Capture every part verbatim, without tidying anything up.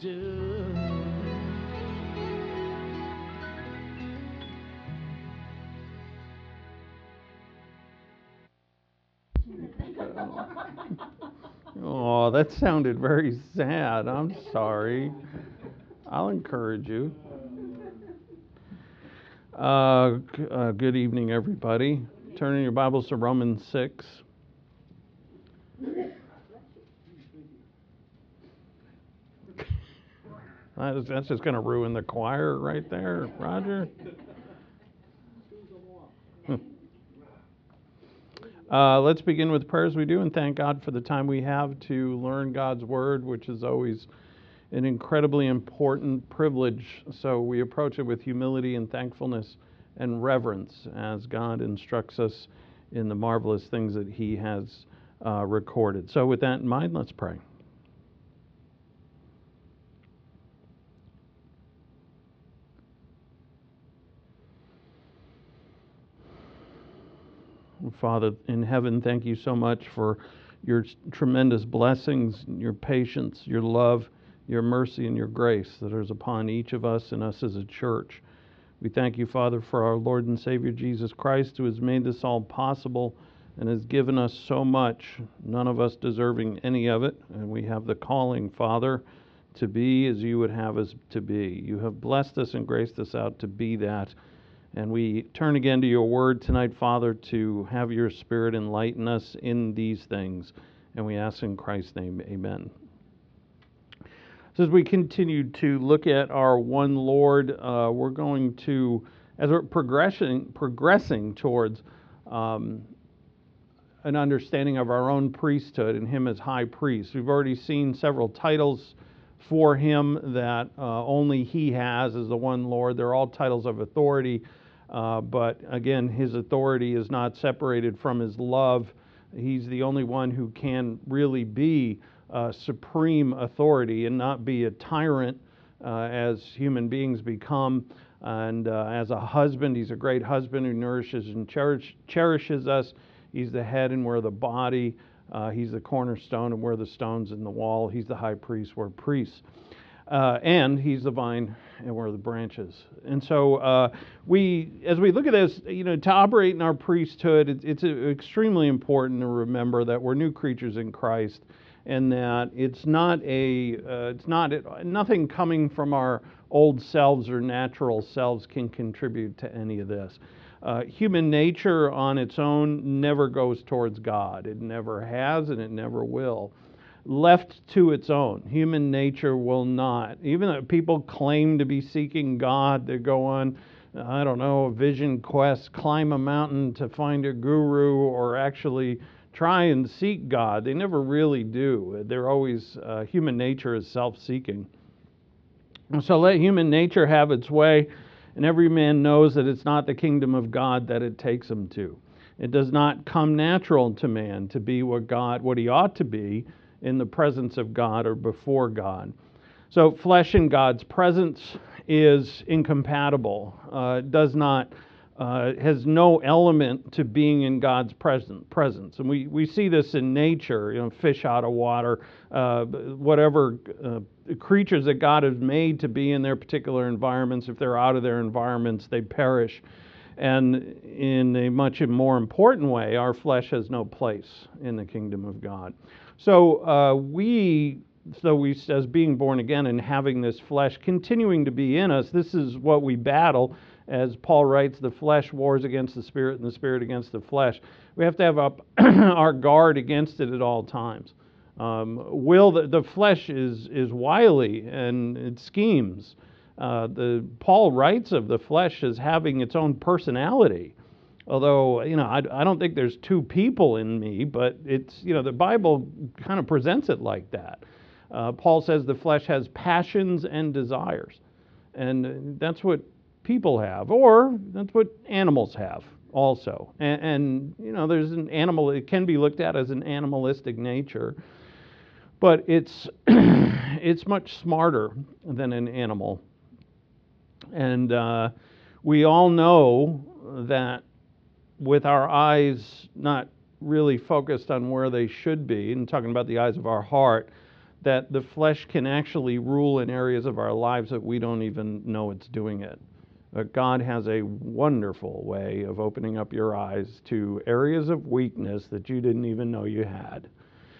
to. Oh, that sounded very sad. I'm sorry. I'll encourage you. Uh, g- uh, good evening, everybody. Turning your Bibles to Romans six. That's that's just going to ruin the choir right there, Roger. Uh, let's begin with prayers we do and thank God for the time we have to learn God's Word, which is always an incredibly important privilege. So we approach it with humility and thankfulness and reverence as God instructs us in the marvelous things that He has uh, recorded. So with that in mind, let's pray. Father in heaven, thank you so much for your tremendous blessings, your patience, your love, your mercy, and your grace that is upon each of us and us as a church. We thank you, Father, for our Lord and Savior Jesus Christ, who has made this all possible and has given us so much, none of us deserving any of it. And we have the calling, Father, to be as you would have us to be. You have blessed us and graced us out to be that. And we turn again to your word tonight, Father, to have your Spirit enlighten us in these things. And we ask in Christ's name, amen. So as we continue to look at our one Lord, uh, we're going to, as we're progressing, progressing towards um, an understanding of our own priesthood and Him as high priest. We've already seen several titles for Him that uh, only He has as the one Lord. They're all titles of authority. Uh, but again, His authority is not separated from His love. He's the only one who can really be uh, supreme authority and not be a tyrant uh, as human beings become. And uh, as a husband, He's a great husband who nourishes and cherish, cherishes us. He's the head and we're the body. Uh, he's the cornerstone and we're the stones in the wall. He's the high priest, we're priests. Uh, and He's the vine, and we're the branches. And so uh, we, as we look at this, you know, to operate in our priesthood, it, it's extremely important to remember that we're new creatures in Christ, and that it's not a, uh, it's not nothing coming from our old selves or natural selves can contribute to any of this. Uh, human nature on its own never goes towards God. It never has, and it never will. Left to its own, human nature will not. Even if people claim to be seeking God, they go on, I don't know, a vision quest, climb a mountain to find a guru, or actually try and seek God. They never really do. They're always, uh, human nature is self-seeking. So let human nature have its way, and every man knows that it's not the kingdom of God that it takes him to. It does not come natural to man to be what God, what he ought to be, in the presence of God or before God. So flesh in God's presence is incompatible. Uh, does not, uh, has no element to being in God's present, presence. And we, we see this in nature, you know, fish out of water, uh, whatever uh, creatures that God has made to be in their particular environments. If they're out of their environments, they perish. And in a much more important way, our flesh has no place in the kingdom of God. So uh, we, so we, as being born again and having this flesh continuing to be in us, this is what we battle. As Paul writes, the flesh wars against the spirit and the spirit against the flesh. We have to have up our guard against it at all times. Um, will the, the flesh is is wily and it schemes. Uh, the Paul writes of the flesh as having its own personality. Although, you know, I, I don't think there's two people in me, but it's, you know, the Bible kind of presents it like that. Uh, Paul says the flesh has passions and desires. And that's what people have, or that's what animals have also. And, and you know, there's an animal, it can be looked at as an animalistic nature, but it's, it's much smarter than an animal. And uh, we all know that with our eyes not really focused on where they should be, and talking about the eyes of our heart, that the flesh can actually rule in areas of our lives that we don't even know it's doing it. But God has a wonderful way of opening up your eyes to areas of weakness that you didn't even know you had.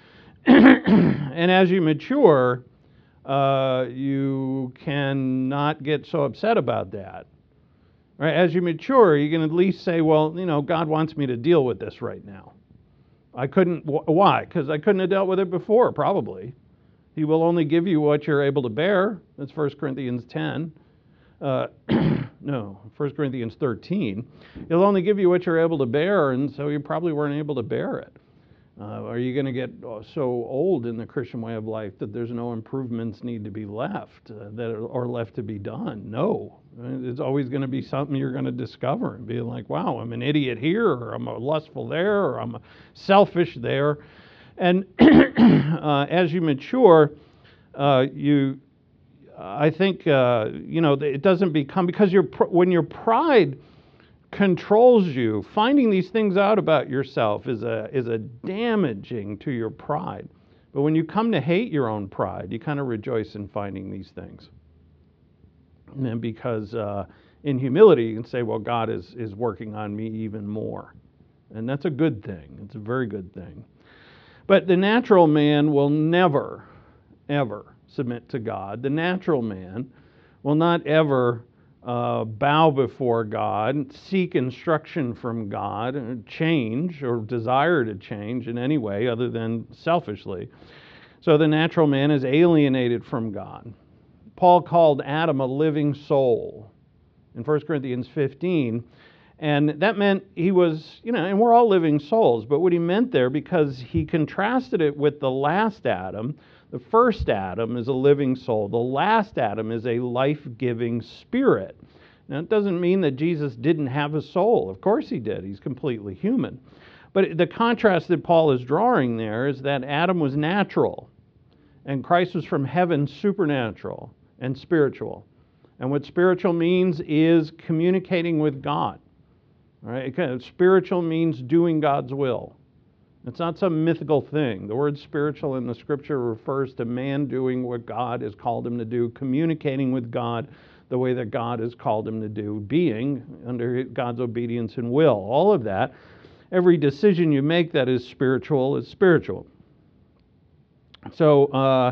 And as you mature, uh, you cannot get so upset about that. Right? As you mature, you can at least say, well, you know, God wants me to deal with this right now. I couldn't, why? Because I couldn't have dealt with it before, probably. He will only give you what you're able to bear. That's First Corinthians ten. Uh, no, First Corinthians thirteen. He'll only give you what you're able to bear, and so you probably weren't able to bear it. Uh, are you going to get so old in the Christian way of life that there's no improvements need to be left, uh, that are, or left to be done? No. It's always going to be something you're going to discover and be like, wow, I'm an idiot here, or I'm a lustful there, or I'm a selfish there. And uh, as you mature, uh, you, I think, uh, you know, it doesn't become, because your when your pride controls you, finding these things out about yourself is a is a damaging to your pride. But when you come to hate your own pride, you kind of rejoice in finding these things. And because uh, in humility, you can say, well, God is, is working on me even more. And that's a good thing. It's a very good thing. But the natural man will never, ever submit to God. The natural man will not ever uh, bow before God, seek instruction from God, and change or desire to change in any way other than selfishly. So the natural man is alienated from God. Paul called Adam a living soul in First Corinthians fifteen. And that meant he was, you know, and we're all living souls, but what he meant there, because he contrasted it with the last Adam, the first Adam is a living soul. The last Adam is a life-giving spirit. Now, it doesn't mean that Jesus didn't have a soul. Of course he did. He's completely human. But the contrast that Paul is drawing there is that Adam was natural, and Christ was from heaven, supernatural and spiritual. And what spiritual means is communicating with God. Right? Spiritual means doing God's will. It's not some mythical thing. The word spiritual in the Scripture refers to man doing what God has called him to do, communicating with God the way that God has called him to do, being under God's obedience and will. All of that, every decision you make that is spiritual is spiritual. So, uh,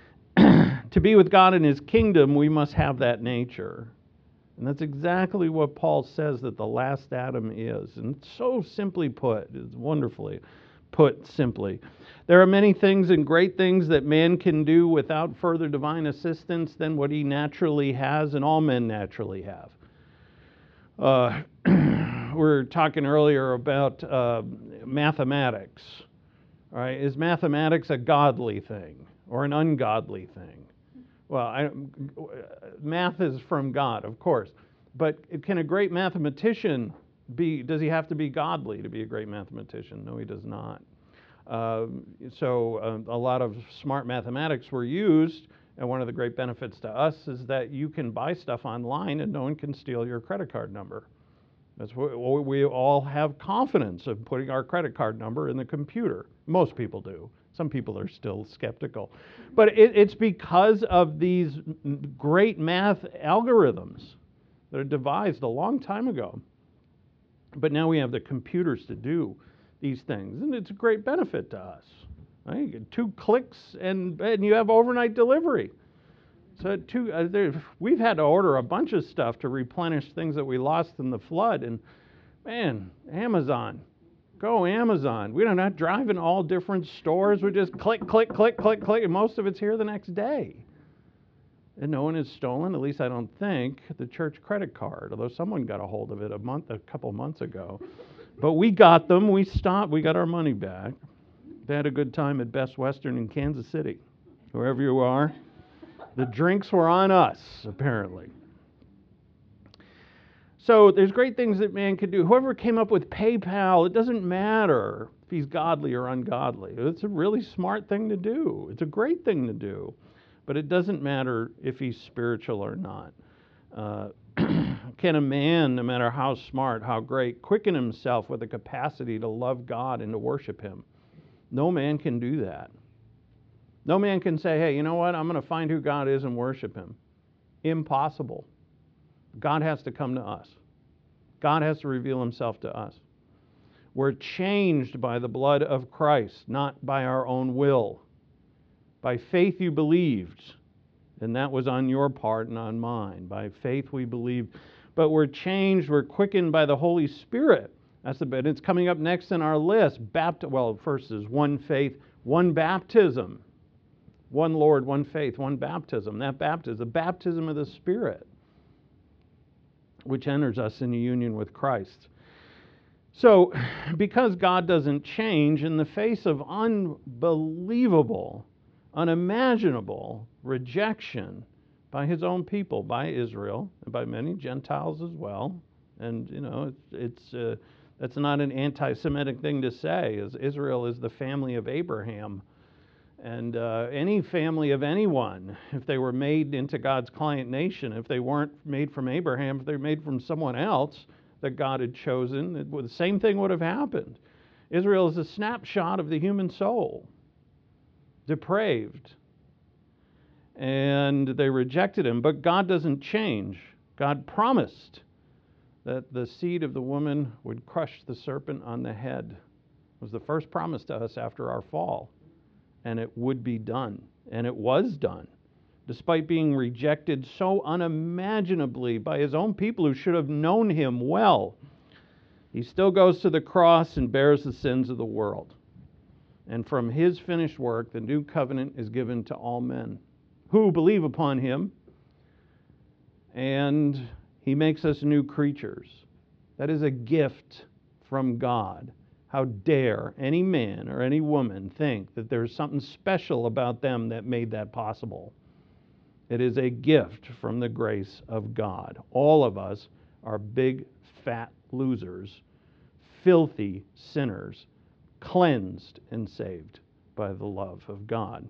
to be with God in His kingdom, we must have that nature. And that's exactly what Paul says that the last Adam is. And it's so simply put. It's wonderfully put simply. There are many things and great things that man can do without further divine assistance than what he naturally has and all men naturally have. Uh, we were talking earlier about uh, mathematics. All right, is mathematics a godly thing or an ungodly thing? Well, I, math is from God, of course. But can a great mathematician be, does he have to be godly to be a great mathematician? No, he does not. Uh, so uh, a lot of smart mathematics were used, and one of the great benefits to us is that you can buy stuff online and no one can steal your credit card number. That's what we all have confidence of putting our credit card number in the computer. Most people do. Some people are still skeptical. But it, it's because of these great math algorithms that are devised a long time ago. But now we have the computers to do these things, and it's a great benefit to us. Right? You get two clicks, and, and you have overnight delivery. So two, uh, there, we've had to order a bunch of stuff to replenish things that we lost in the flood, and man, Amazon. Go Amazon. We don't have to drive in all different stores. We just click, click, click, click, click, and most of it's here the next day. And no one has stolen, at least I don't think, the church credit card, although someone got a hold of it a month, a couple months ago. But we got them. We stopped. We got our money back. They had a good time at Best Western in Kansas City. Wherever you are, the drinks were on us, apparently. So there's great things that man could do. Whoever came up with PayPal, it doesn't matter if he's godly or ungodly. It's a really smart thing to do. It's a great thing to do. But it doesn't matter if he's spiritual or not. Uh, can a man, no matter how smart, how great, quicken himself with the capacity to love God and to worship Him? No man can do that. No man can say, hey, you know what, I'm going to find who God is and worship him. Impossible. God has to come to us. God has to reveal himself to us. We're changed by the blood of Christ, not by our own will. By faith you believed, and that was on your part and on mine. By faith we believed. But we're changed, we're quickened by the Holy Spirit. That's the bit. It's coming up next in our list. Bapt- well, first is one faith, one baptism. One Lord, one faith, one baptism. That baptism, the baptism of the Spirit, which enters us in union with Christ. So, because God doesn't change in the face of unbelievable, unimaginable rejection by his own people, by Israel, and by many Gentiles as well, and, you know, it's, it's uh, that's not an anti-Semitic thing to say, as Israel is the family of Abraham. And uh, any family of anyone, if they were made into God's client nation, if they weren't made from Abraham, if they were made from someone else that God had chosen, it, the same thing would have happened. Israel is a snapshot of the human soul, depraved. And they rejected him. But God doesn't change. God promised that the seed of the woman would crush the serpent on the head. It was the first promise to us after our fall. And it would be done. And it was done. Despite being rejected so unimaginably by his own people who should have known him well, he still goes to the cross and bears the sins of the world. And from his finished work, the new covenant is given to all men who believe upon him, and he makes us new creatures. That is a gift from God. How dare any man or any woman think that there's something special about them that made that possible? It is a gift from the grace of God. All of us are big, fat losers, filthy sinners, cleansed and saved by the love of God.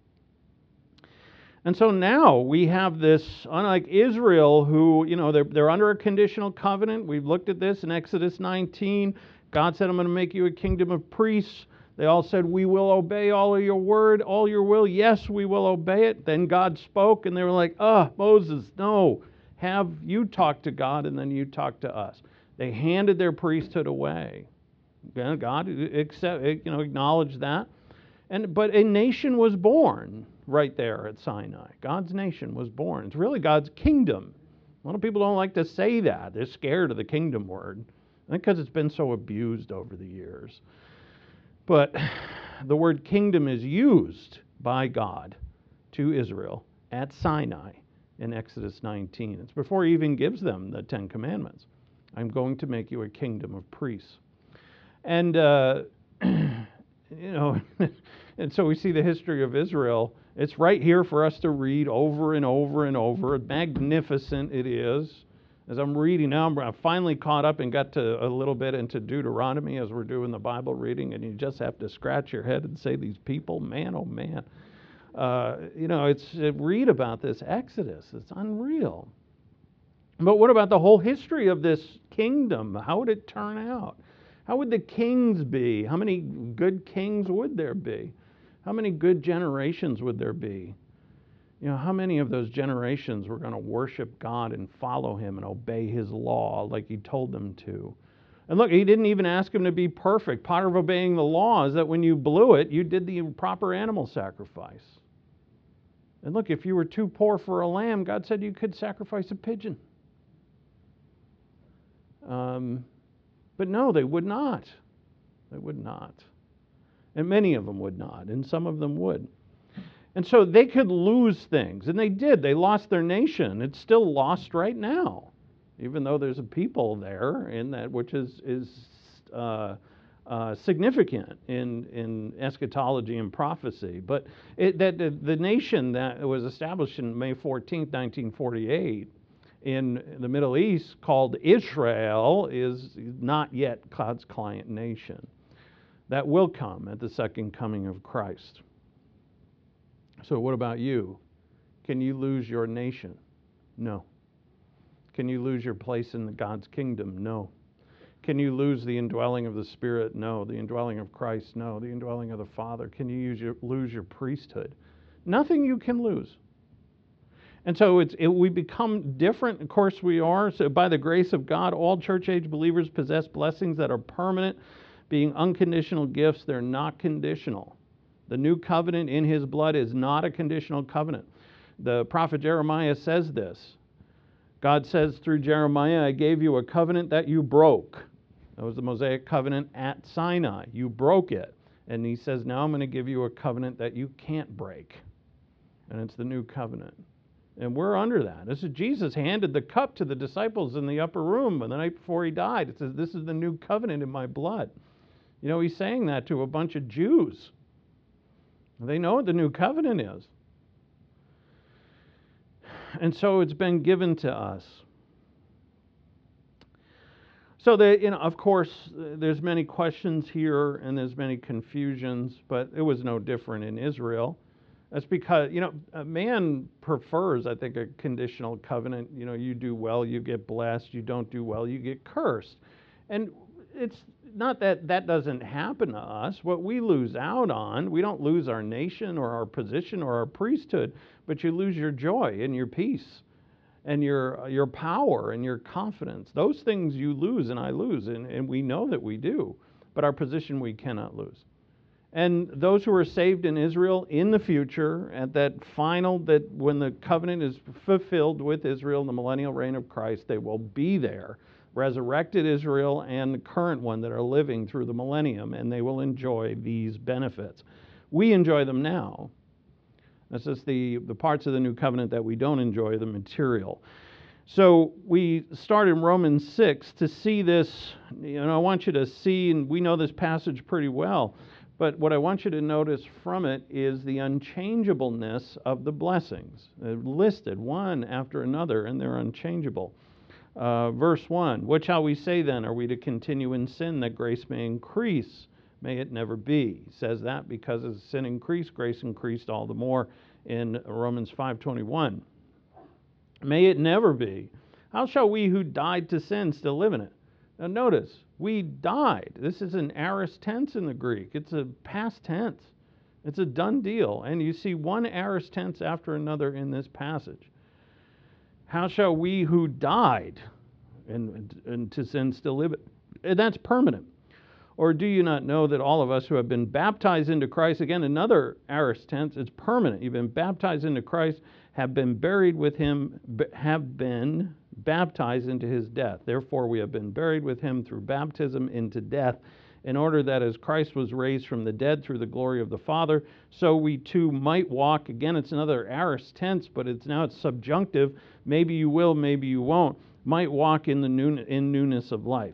And so now we have this, unlike Israel, who, you know, they're, they're under a conditional covenant. We've looked at this in Exodus nineteen. God said, I'm going to make you a kingdom of priests. They all said, we will obey all of your word, all your will. Yes, we will obey it. Then God spoke, and they were like, oh, Moses, no. Have you talk to God, and then you talk to us. They handed their priesthood away. God accept, you know, acknowledged that. And, but a nation was born right there at Sinai. God's nation was born. It's really God's kingdom. A lot of people don't like to say that. They're scared of the kingdom word. I think because it's been so abused over the years. But the word kingdom is used by God to Israel at Sinai in Exodus nineteen. It's before he even gives them the Ten Commandments. I'm going to make you a kingdom of priests. And, uh, you know, and so we see the history of Israel. It's right here for us to read over and over and over. Magnificent it is. As I'm reading now, I'm finally caught up and got to a little bit into Deuteronomy as we're doing the Bible reading, and you just have to scratch your head and say, these people, man, oh man. Uh, you know, it's read about this Exodus. It's unreal. But what about the whole history of this kingdom? How would it turn out? How would the kings be? How many good kings would there be? How many good generations would there be? You know, how many of those generations were going to worship God and follow him and obey his law like he told them to? And look, he didn't even ask them to be perfect. Part of obeying the law is that when you blew it, you did the proper animal sacrifice. And look, if you were too poor for a lamb, God said you could sacrifice a pigeon. Um, but no, they would not. They would not. And many of them would not, and some of them would. And so they could lose things, and they did. They lost their nation. It's still lost right now, even though there's a people there in that, which is is uh, uh, significant in in eschatology and prophecy. But it, that the, the nation that was established in May fourteenth, nineteen forty-eight, in the Middle East, called Israel, is not yet God's client nation. That will come at the second coming of Christ. So what about you? Can you lose your nation? No. Can you lose your place in God's kingdom? No. Can you lose the indwelling of the Spirit? No. The indwelling of Christ? No. The indwelling of the Father? Can you use your, lose your priesthood? Nothing you can lose. And so it's, it, we become different. Of course we are. So by the grace of God, all church-age believers possess blessings that are permanent, being unconditional gifts. They're not conditional. The new covenant in his blood is not a conditional covenant. The prophet Jeremiah says this. God says through Jeremiah, I gave you a covenant that you broke. That was the Mosaic covenant at Sinai. You broke it. And he says, now I'm going to give you a covenant that you can't break. And it's the new covenant. And we're under that. This is Jesus handed the cup to the disciples in the upper room the night before he died. It says, this is the new covenant in my blood. You know, he's saying that to a bunch of Jews. They know what the new covenant is. And so it's been given to us. So, the, you know, of course, there's many questions here and there's many confusions, but it was no different in Israel. That's because, you know, a man prefers, I think, a conditional covenant. You know, you do well, you get blessed. You don't do well, you get cursed. And it's not that that doesn't happen to us. What we lose out on, we don't lose our nation or our position or our priesthood, but you lose your joy and your peace and your your power and your confidence. Those things you lose and I lose, and, and we know that we do. But our position we cannot lose. And those who are saved in Israel in the future, at that final, that when the covenant is fulfilled with Israel in the millennial reign of Christ, they will be there, resurrected Israel and the current one that are living through the millennium, and they will enjoy these benefits. We enjoy them now. That's just the, the parts of the new covenant that we don't enjoy, the material. So we start in Romans six to see this, you know, I want you to see, and we know this passage pretty well, but what I want you to notice from it is the unchangeableness of the blessings. They're listed one after another, and they're unchangeable. Uh, verse one, what shall we say then? Are we to continue in sin that grace may increase? May it never be. He says that because as sin increased, grace increased all the more in Romans five twenty-one. May it never be. How shall we who died to sin still live in it? Now notice, we died. This is an aorist tense in the Greek. It's a past tense. It's a done deal. And you see one aorist tense after another in this passage. How shall we who died and, and to sin still live it? And that's permanent. Or do you not know that all of us who have been baptized into Christ, again, another aorist tense, it's permanent. You've been baptized into Christ, have been buried with him, have been baptized into his death. Therefore, we have been buried with him through baptism into death, in order that as Christ was raised from the dead through the glory of the Father, so we too might walk. Again, it's another aorist tense, but it's now it's subjunctive. Maybe you will, maybe you won't. Might walk in the new, in newness of life.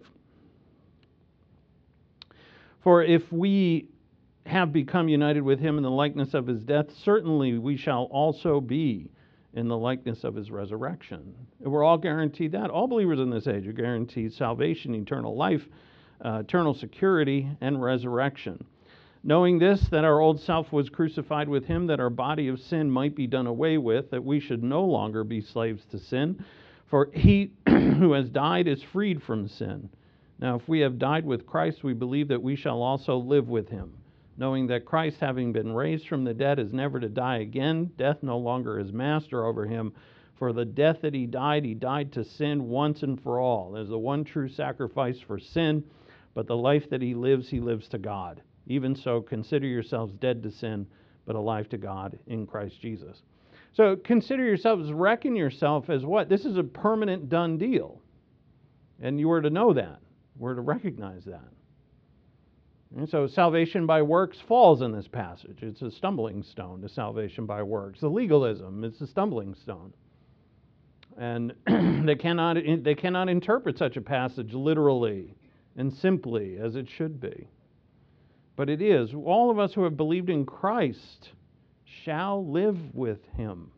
For if we have become united with him in the likeness of his death, certainly we shall also be in the likeness of his resurrection. And we're all guaranteed that. All believers in this age are guaranteed salvation, eternal life, uh, eternal security, and resurrection. Knowing this, that our old self was crucified with him, that our body of sin might be done away with, that we should no longer be slaves to sin. For he who has died is freed from sin. Now, if we have died with Christ, we believe that we shall also live with him, knowing that Christ, having been raised from the dead, is never to die again. Death no longer is master over him. For the death that he died, he died to sin once and for all. There's the one true sacrifice for sin, but the life that he lives, he lives to God. Even so, consider yourselves dead to sin, but alive to God in Christ Jesus. So consider yourselves, reckon yourself as what? This is a permanent done deal. And you were to know that. We're to recognize that. And so salvation by works falls in this passage. It's a stumbling stone to salvation by works. The legalism is a stumbling stone. And they cannot they cannot interpret such a passage literally and simply as it should be. But it is. All of us who have believed in Christ shall live with him.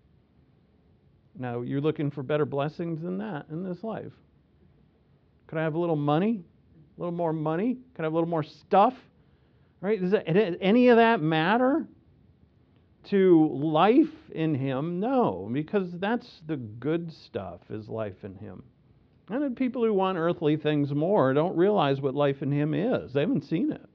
Now, you're looking for better blessings than that in this life. Could I have a little money? A little more money? Could I have a little more stuff? Right? Does, that, does any of that matter to life in him? No, because that's the good stuff, is life in him. And then people who want earthly things more don't realize what life in Him is. They haven't seen it.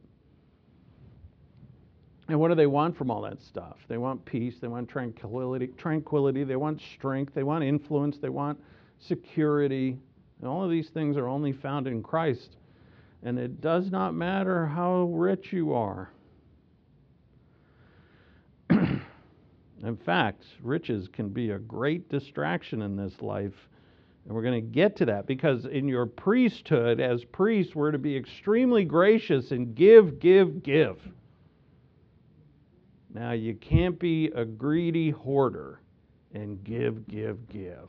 And what do they want from all that stuff? They want peace, they want tranquility, tranquility, they want strength, they want influence, they want security. And all of these things are only found in Christ. And it does not matter how rich you are. In fact, riches can be a great distraction in this life. And we're going to get to that because in your priesthood, as priests, we're to be extremely gracious and give, give, give. Now, you can't be a greedy hoarder and give, give, give.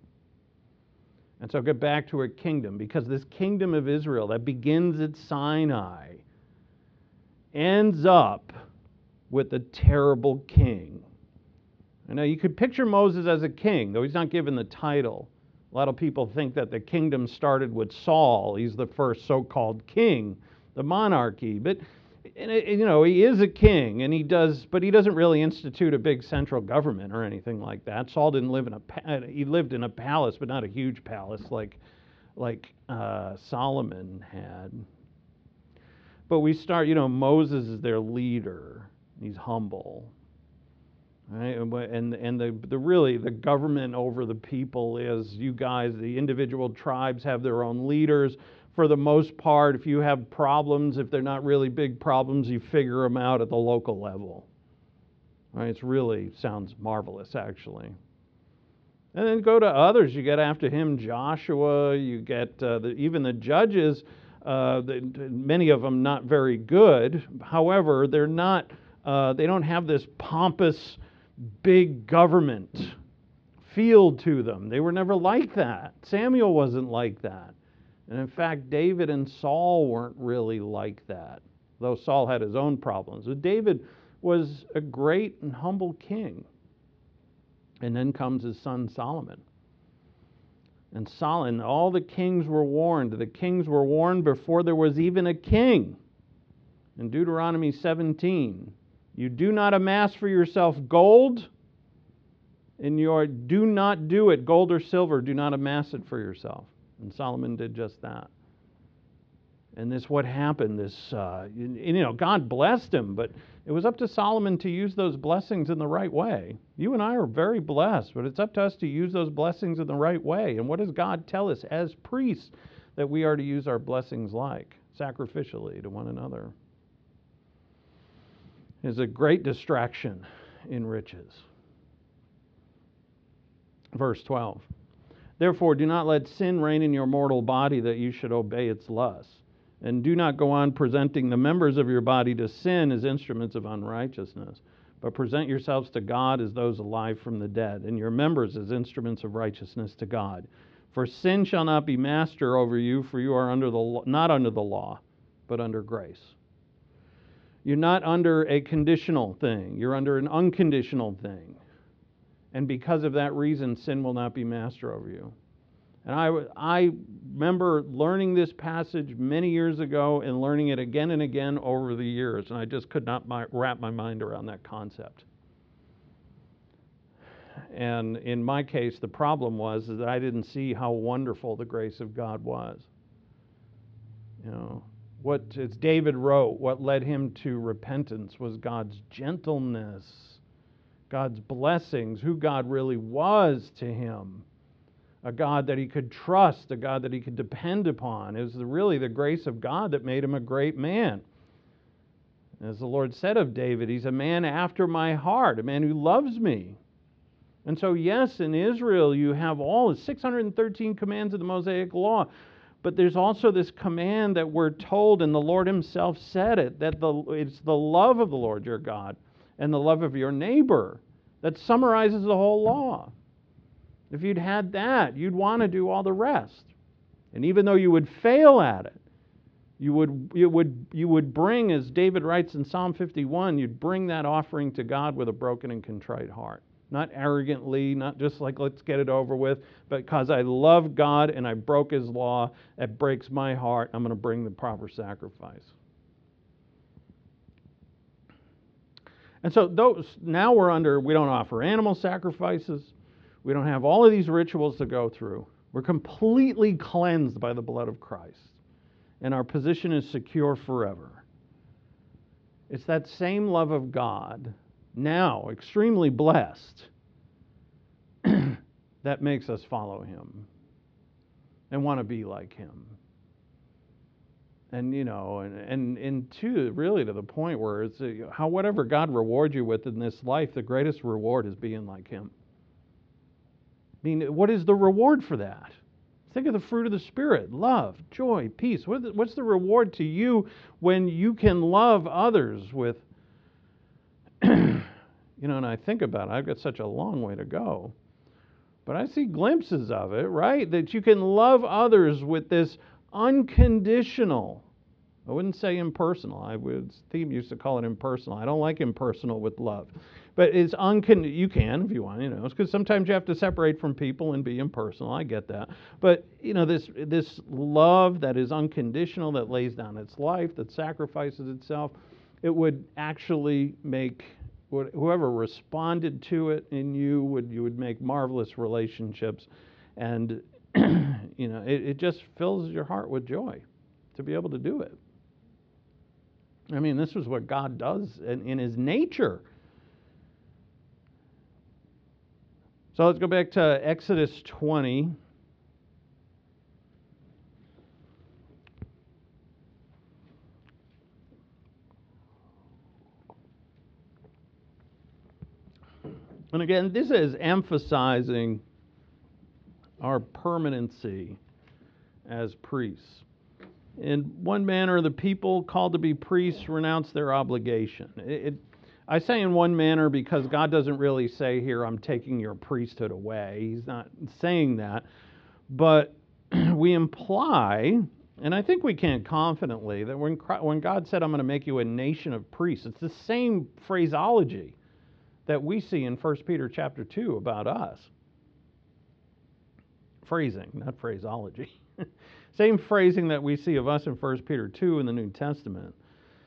And so get back to a kingdom, because this kingdom of Israel that begins at Sinai ends up with a terrible king. I know you could picture Moses as a king, though he's not given the title. A lot of people think that the kingdom started with Saul. He's the first so-called king, the monarchy. But and it, you know, he is a king, and he does, but he doesn't really institute a big central government or anything like that. Saul didn't live in a he lived in a palace, but not a huge palace like like uh, Solomon had. But we start, you know, Moses is their leader. He's humble. Right? And and the the really the government over the people is you guys. The individual tribes have their own leaders. For the most part, if you have problems, if they're not really big problems, you figure them out at the local level. Right? It's really sounds marvelous, actually. And then go to others. You get after him Joshua. You get uh, the, even the judges. Uh, the, many of them not very good. However, they're not. Uh, they don't have this pompous, big government feel to them. They were never like that. Samuel wasn't like that. And in fact, David and Saul weren't really like that, though Saul had his own problems. But David was a great and humble king. And then comes his son Solomon. And Solomon, all the kings were warned. The kings were warned before there was even a king. In Deuteronomy seventeen, you do not amass for yourself gold, and your do not do it, gold or silver, do not amass it for yourself. And Solomon did just that. And this what happened, this, uh, you, you know, God blessed him, but it was up to Solomon to use those blessings in the right way. You and I are very blessed, but it's up to us to use those blessings in the right way. And what does God tell us as priests that we are to use our blessings like? Sacrificially to one another. Is a great distraction in riches. Verse twelve. Therefore, do not let sin reign in your mortal body that you should obey its lusts. And do not go on presenting the members of your body to sin as instruments of unrighteousness, but present yourselves to God as those alive from the dead, and your members as instruments of righteousness to God. For sin shall not be master over you, for you are under the not under the law, but under grace. You're not under a conditional thing. You're under an unconditional thing. And because of that reason, sin will not be master over you. And I, I remember learning this passage many years ago and learning it again and again over the years, and I just could not my, wrap my mind around that concept. And in my case, the problem was that I didn't see how wonderful the grace of God was. You know, what as David wrote, what led him to repentance was God's gentleness, God's blessings, who God really was to him. A God that he could trust, a God that he could depend upon. It was really the grace of God that made him a great man. As the Lord said of David, he's a man after my heart, a man who loves me. And so, yes, in Israel you have all the six hundred thirteen commands of the Mosaic Law, but there's also this command that we're told, and the Lord himself said it, that the, it's the love of the Lord your God and the love of your neighbor that summarizes the whole law. If you'd had that, you'd want to do all the rest. And even though you would fail at it, you would you would you would bring, as David writes in Psalm fifty-one, you'd bring that offering to God with a broken and contrite heart. Not arrogantly, not just like let's get it over with, but because I love God and I broke his law, it breaks my heart, I'm going to bring the proper sacrifice. And so those now we're under, we don't offer animal sacrifices. We don't have all of these rituals to go through. We're completely cleansed by the blood of Christ, and our position is secure forever. It's that same love of God, now extremely blessed, that makes us follow him and want to be like him. And, you know, and, and, and to really to the point where it's uh, how whatever God rewards you with in this life, the greatest reward is being like him. I mean, what is the reward for that? Think of the fruit of the Spirit: love, joy, peace. What is the, what's the reward to you when you can love others with, you know, and I think about it, I've got such a long way to go. But I see glimpses of it, right? That you can love others with this unconditional, I wouldn't say impersonal. I would, Steve used to call it impersonal. I don't like impersonal with love. But it's uncon. You can if you want, you know, because sometimes you have to separate from people and be impersonal. I get that. But, you know, this this love that is unconditional, that lays down its life, that sacrifices itself, it would actually make whoever responded to it in you would you would make marvelous relationships, and you know it, it just fills your heart with joy to be able to do it. I mean, this is what God does in, in his nature. So let's go back to Exodus twenty. And again, this is emphasizing our permanency as priests. In one manner, the people called to be priests renounce their obligation. It, it, I say in one manner because God doesn't really say here, I'm taking your priesthood away. He's not saying that. But we imply, and I think we can confidently, that when, when God said, I'm going to make you a nation of priests, it's the same phraseology that we see in First Peter chapter two about us. Phrasing, not phraseology. Same phrasing that we see of us in First Peter two in the New Testament.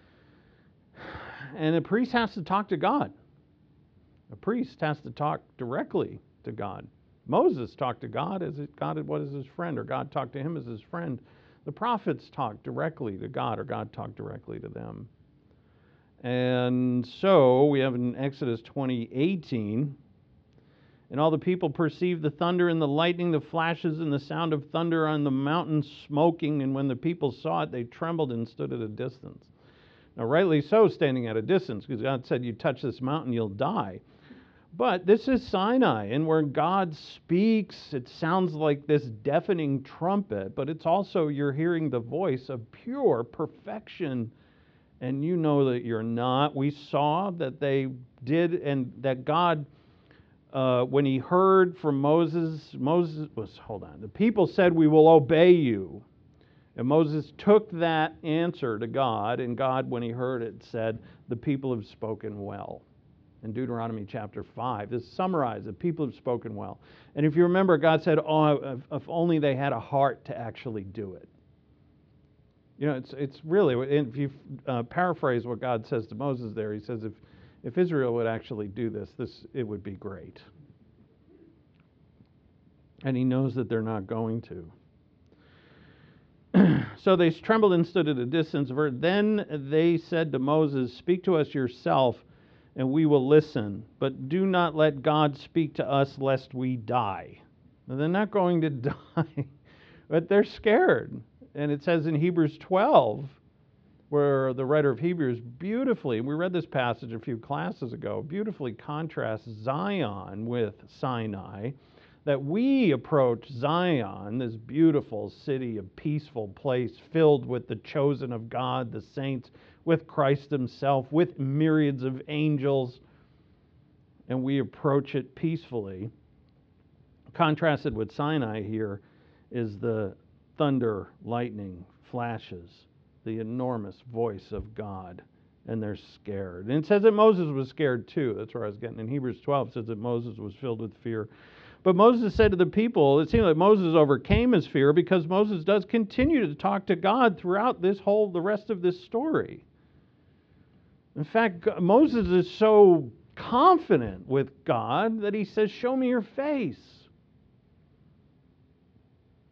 And a priest has to talk to God. A priest has to talk directly to God. Moses talked to God as God was his friend, or God talked to him as his friend. The prophets talked directly to God, or God talked directly to them. And so we have in Exodus twenty eighteen, and all the people perceived the thunder and the lightning, the flashes and the sound of thunder on the mountain smoking, and when the people saw it, they trembled and stood at a distance. Now, rightly so, standing at a distance, because God said, you touch this mountain, you'll die. But this is Sinai, and where God speaks, it sounds like this deafening trumpet, but it's also, you're hearing the voice of pure perfection, and you know that you're not. We saw that they did, and that God, uh, when he heard from Moses, Moses was, hold on, the people said, we will obey you. And Moses took that answer to God, and God, when he heard it, said, the people have spoken well. In Deuteronomy chapter five, this summarizes it. People have spoken well. And if you remember, God said, oh, if, if only they had a heart to actually do it. You know, it's it's really, if you uh, paraphrase what God says to Moses there, he says, if, if Israel would actually do this, this it would be great. And he knows that they're not going to. So they trembled and stood at a distance. Then they said to Moses, speak to us yourself, and we will listen. But do not let God speak to us, lest we die. Now, they're not going to die, but they're scared. And it says in Hebrews twelve, where the writer of Hebrews beautifully, we read this passage a few classes ago, beautifully contrasts Zion with Sinai, that we approach Zion, this beautiful city, a peaceful place filled with the chosen of God, the saints, with Christ himself, with myriads of angels, and we approach it peacefully. Contrasted with Sinai here is the thunder, lightning, flashes, the enormous voice of God, and they're scared. And it says that Moses was scared too. That's where I was getting. In Hebrews twelve, it says that Moses was filled with fear. But Moses said to the people, it seems like Moses overcame his fear, because Moses does continue to talk to God throughout this whole, the rest of this story. In fact, Moses is so confident with God that he says, show me your face.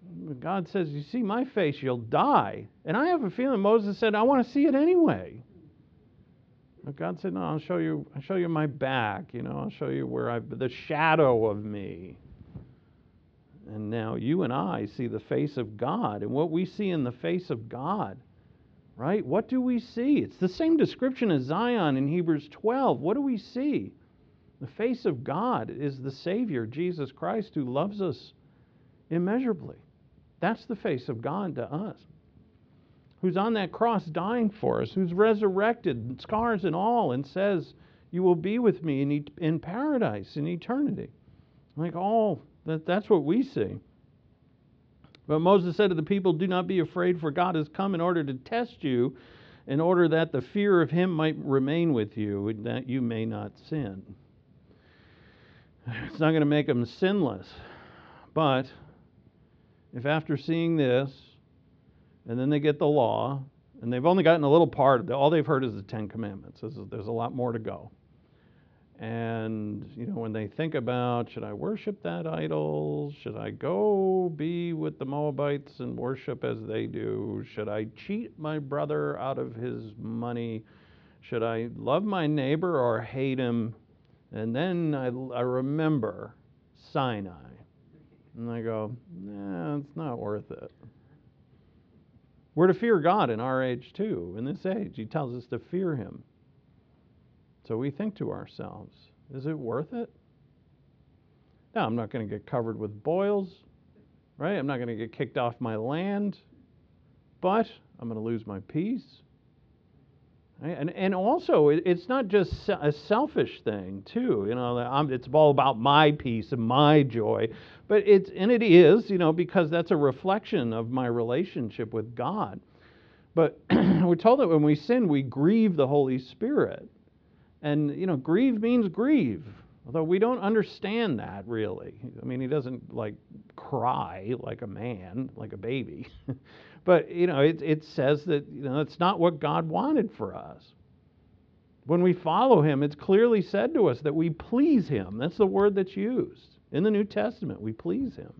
God says, you see my face, you'll die. And I have a feeling Moses said, I want to see it anyway. But God said, no, I'll show you, I'll show you my back, you know, I'll show you where I've, the shadow of me. And now you and I see the face of God. And what we see in the face of God, right? What do we see? It's the same description as Zion in Hebrews twelve. What do we see? The face of God is the Savior, Jesus Christ, who loves us immeasurably. That's the face of God to us. Who's on that cross dying for us, who's resurrected, scars and all, and says, you will be with me in, in paradise, in eternity. Like all, that, that's what we see. But Moses said to the people, do not be afraid, for God has come in order to test you, in order that the fear of him might remain with you, and that you may not sin. It's not going to make them sinless. But if after seeing this, and then they get the law, and they've only gotten a little part of it, all they've heard is the Ten Commandments. There's, there's a lot more to go. And, you know, when they think about, should I worship that idol? Should I go be with the Moabites and worship as they do? Should I cheat my brother out of his money? Should I love my neighbor or hate him? And then I, I remember Sinai. And I go, nah, it's not worth it. We're to fear God in our age too. In this age, he tells us to fear him. So we think to ourselves, is it worth it? Now, I'm not going to get covered with boils, right? I'm not going to get kicked off my land, but I'm going to lose my peace. Right? And and also, it's not just a selfish thing, too. You know, I'm, it's all about my peace and my joy. But it's, and it is, you know, because that's a reflection of my relationship with God. But we're told that when we sin, we grieve the Holy Spirit. And, you know, grieve means grieve. Although we don't understand that, really. I mean, he doesn't, like, cry like a man, like a baby. But, you know, it, it says that, you know, it's not what God wanted for us. When we follow him, it's clearly said to us that we please him. That's the word that's used. In the New Testament, we please him.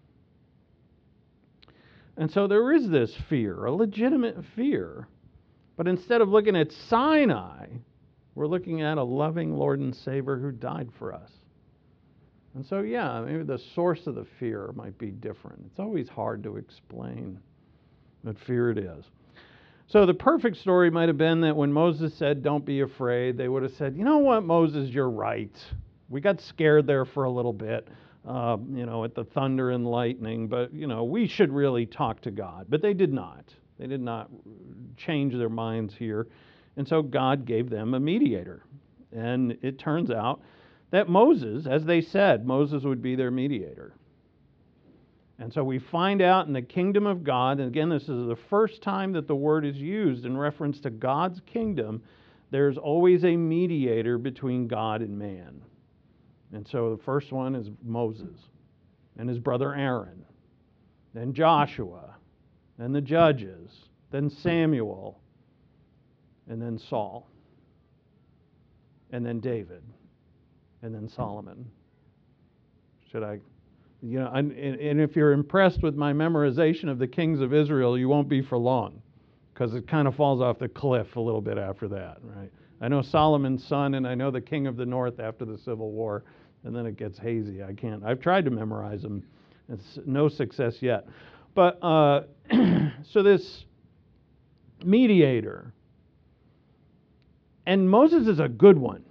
And so there is this fear, a legitimate fear. But instead of looking at Sinai, we're looking at a loving Lord and Savior who died for us. And so, yeah, maybe the source of the fear might be different. It's always hard to explain, but fear it is. So the perfect story might have been that when Moses said, don't be afraid, they would have said, you know what, Moses, you're right. We got scared there for a little bit, uh, you know, at the thunder and lightning, but, you know, we should really talk to God. But they did not. They did not change their minds here. And so God gave them a mediator. And it turns out that Moses, as they said, Moses would be their mediator. And so we find out in the kingdom of God, and again, this is the first time that the word is used in reference to God's kingdom, there's always a mediator between God and man. And so the first one is Moses and his brother Aaron, then Joshua, then the judges, then Samuel, and then Saul, and then David, and then Solomon. Should I, you know, and, and if you're impressed with my memorization of the kings of Israel, you won't be for long, because it kind of falls off the cliff a little bit after that, right? I know Solomon's son, and I know the king of the north after the Civil War, and then it gets hazy. I can't. I've tried to memorize them. It's no success yet. But, uh, so this mediator, and Moses is a good one.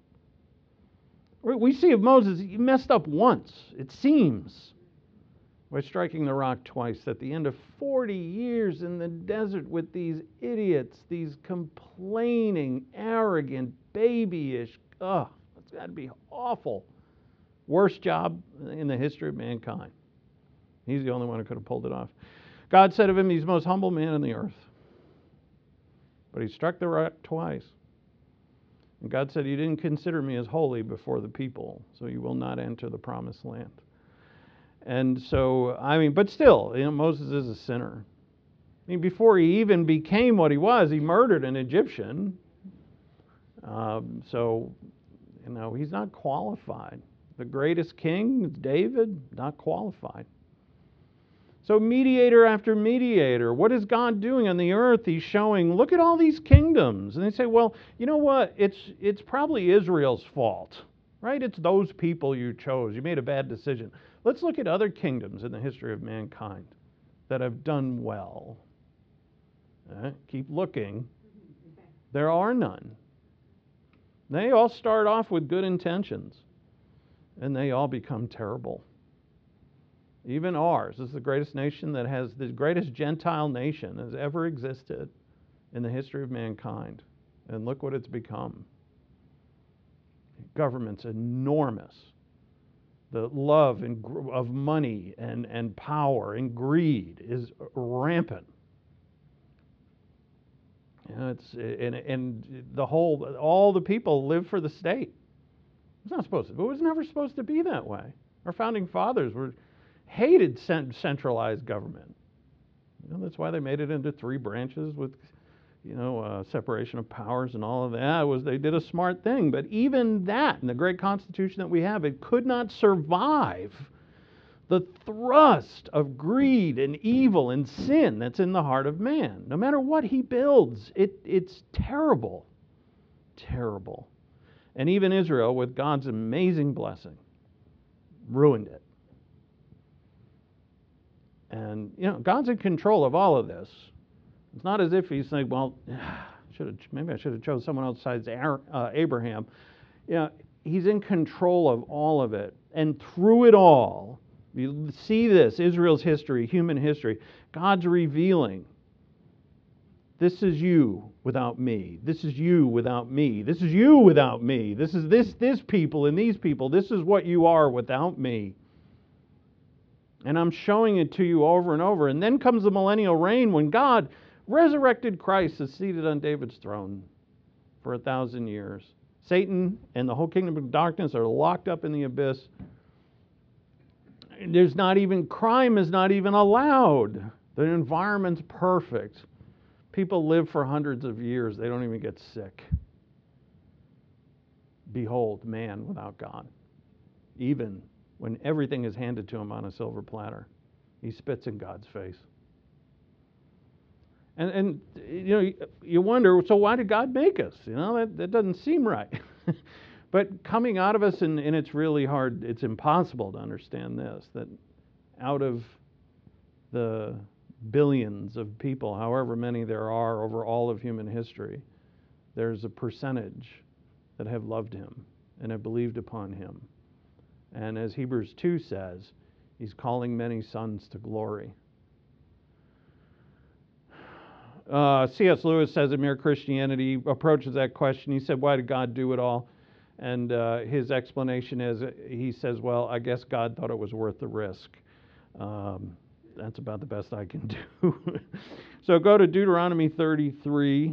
We see of Moses, he messed up once, it seems, by striking the rock twice at the end of forty years in the desert with these idiots, these complaining, arrogant, babyish, ugh, it's got to be awful. Worst job in the history of mankind. He's the only one who could have pulled it off. God said of him, he's the most humble man on the earth. But he struck the rock twice. And God said, you didn't consider me as holy before the people, so you will not enter the promised land. And so, I mean, but still, you know, Moses is a sinner. I mean, before he even became what he was, he murdered an Egyptian. Um, so, you know, he's not qualified. The greatest king, David, not qualified. So mediator after mediator, what is God doing on the earth? He's showing, look at all these kingdoms. And they say, well, you know what? It's, it's probably Israel's fault, right? It's those people you chose. You made a bad decision. Let's look at other kingdoms in the history of mankind that have done well. Uh, keep looking. There are none. They all start off with good intentions, and they all become terrible. Even ours. This is the greatest nation that has, the greatest Gentile nation has ever existed in the history of mankind. And look what it's become. Government's enormous. The love and gr- of money and, and power and greed is rampant. You know, it's, and, and the whole, all the people live for the state. It's not supposed to, it was never supposed to be that way. Our founding fathers were hated centralized government. You know, that's why they made it into three branches with, you know, uh, separation of powers and all of that. It was they did a smart thing. But even that, in the great Constitution that we have, it could not survive the thrust of greed and evil and sin that's in the heart of man. No matter what he builds, it, it's terrible. Terrible. And even Israel, with God's amazing blessing, ruined it. And, you know, God's in control of all of this. It's not as if he's saying, well, should have, maybe I should have chosen someone else besides uh, Abraham. You know, he's in control of all of it. And through it all, you see this, Israel's history, human history, God's revealing, this is you without me. This is you without me. This is you without me. This is this, this people and these people. This is what you are without me. And I'm showing it to you over and over. And then comes the millennial reign when God, resurrected Christ, is seated on David's throne for a thousand years. Satan and the whole kingdom of darkness are locked up in the abyss. There's not even, crime is not even allowed. The environment's perfect. People live for hundreds of years. They don't even get sick. Behold, man without God. Even when everything is handed to him on a silver platter, he spits in God's face. And, and you know, you wonder, so why did God make us? You know, that, that doesn't seem right. But coming out of us, and, and it's really hard, it's impossible to understand this, that out of the billions of people, however many there are over all of human history, there's a percentage that have loved him and have believed upon him. And as Hebrews two says, he's calling many sons to glory. Uh, C S Lewis says in Mere Christianity, approaches that question. He said, why did God do it all? And uh, his explanation is, he says, well, I guess God thought it was worth the risk. Um, that's about the best I can do. So go to Deuteronomy thirty-three.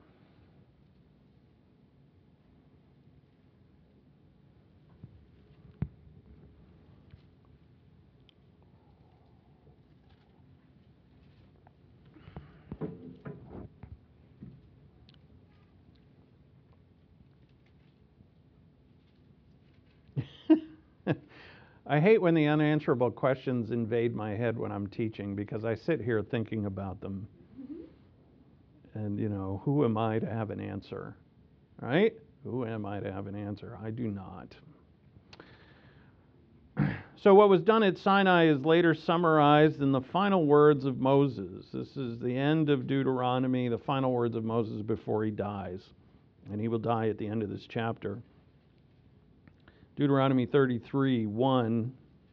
I hate when the unanswerable questions invade my head when I'm teaching, because I sit here thinking about them. And, you know, who am I to have an answer? Right? Who am I to have an answer? I do not. So what was done at Sinai is later summarized in the final words of Moses. This is the end of Deuteronomy, the final words of Moses before he dies. And he will die at the end of this chapter. Deuteronomy thirty-three, one.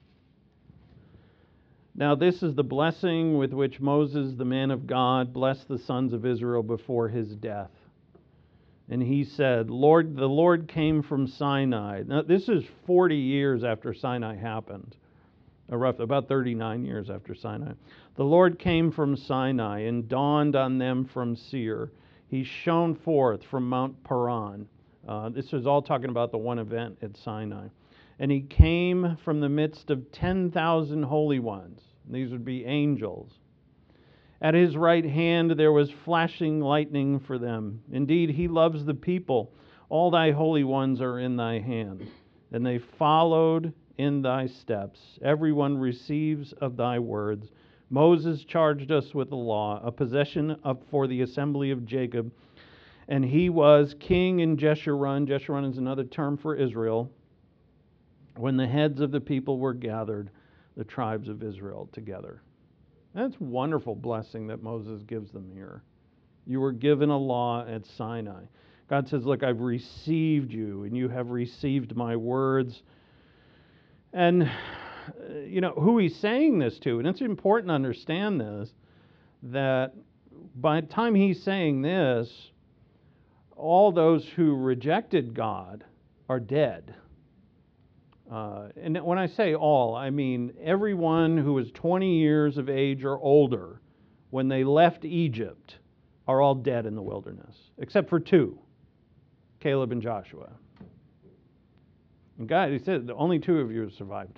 Now this is the blessing with which Moses, the man of God, blessed the sons of Israel before his death. And he said, Lord, the Lord came from Sinai. Now this is forty years after Sinai happened. Or rough, about thirty-nine years after Sinai. The Lord came from Sinai and dawned on them from Seir. He shone forth from Mount Paran. Uh, this is all talking about the one event at Sinai. And he came from the midst of ten thousand holy ones. These would be angels. At his right hand there was flashing lightning for them. Indeed, he loves the people. All thy holy ones are in thy hand. And they followed in thy steps. Everyone receives of thy words. Moses charged us with the law, a possession of, for the assembly of Jacob, and he was king in Jeshurun. Jeshurun is another term for Israel. When the heads of the people were gathered, the tribes of Israel together. That's a wonderful blessing that Moses gives them here. You were given a law at Sinai. God says, look, I've received you, and you have received my words. And, you know, who he's saying this to, and it's important to understand this, that by the time he's saying this, all those who rejected God are dead. Uh, and when I say all, I mean everyone who was twenty years of age or older when they left Egypt are all dead in the wilderness, except for two, Caleb and Joshua. And God, he said, only two of you survived.